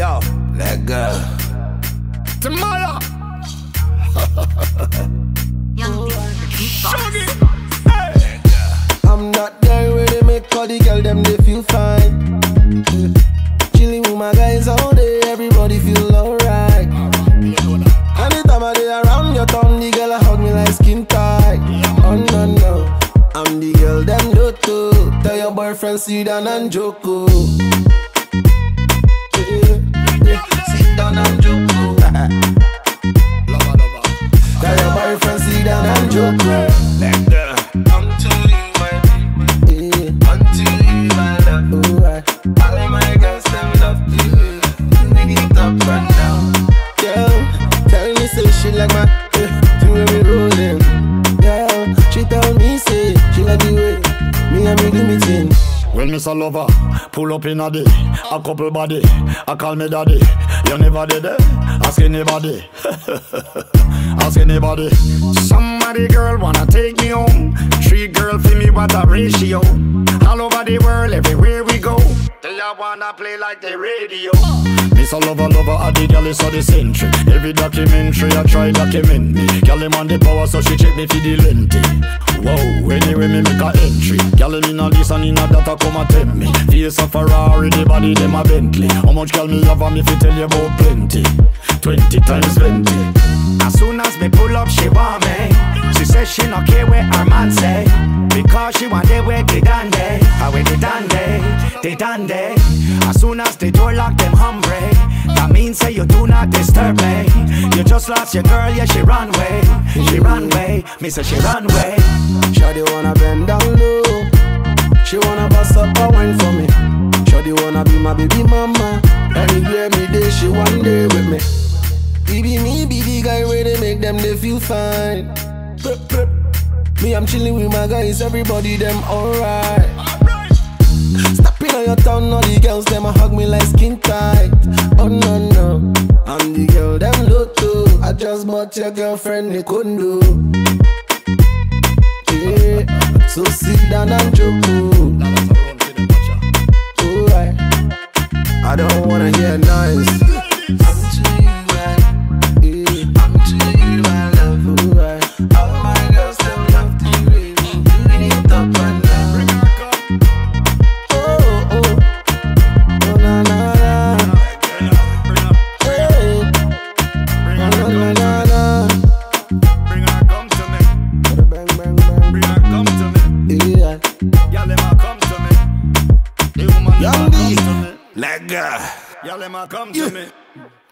Yo, let go. Tomorrow. Shoggy. Hey. I'm not there where they make all the girl them they feel fine. Chilling with my guys all day, everybody feel alright. Anytime I dey around your town, the girl hug me like skin tight. Oh no no, I'm the girl them Lotto. Tell your boyfriend sit down and joko. Sit down and joko. Tell your boyfriend sit down and joko. Let go. Unto you my baby, unto you my love. All my girls them love you. Dig it up and down. Girl, tell me say she like my the way we rollin'. Girl, she tell me say she like the way me and me do me thing. When Miss a lover, pull up in a day, a couple body, I call me daddy. You never did it, ask anybody. Ask anybody. Somebody girl wanna take me home. 3 girl for me, what a ratio. All over the world, everywhere we go. They all wanna play like the radio. Miss a lover, I the girl is so the century. Every documentary I try document me. Girl him on the power, so she check me for the lengthy. Whoa, anyway me make a entry. Girl in a this and in a that, come and tell me. Face a Ferrari, the body them a Bentley. How much girl me love and me fi tell you about plenty. 20 times 20. As soon as me pull up, she want me. She says she not care where her man say, because she want they where they done they. How they done they. As soon as the door lock them hungry. That means say you do not disturb me. You just lost your girl, yeah, she run way. She run way, me say she run way. Shawty wanna bend down low. She wanna bust up a wine for me. Shawty wanna be my baby mama. Anywhere me day, she one day with me. Baby, me be the guy where they make them they feel fine. Me, I'm chilling with my guys, everybody them alright. Stepping on your town, all the girls them a hug me like skin tight. Oh no no, I'm the girl them Lotto. I just bought your girlfriend the condo. Yeah, so sit down and joko. Alright, I don't wanna hear noise. Let go. Y'all let me come to me.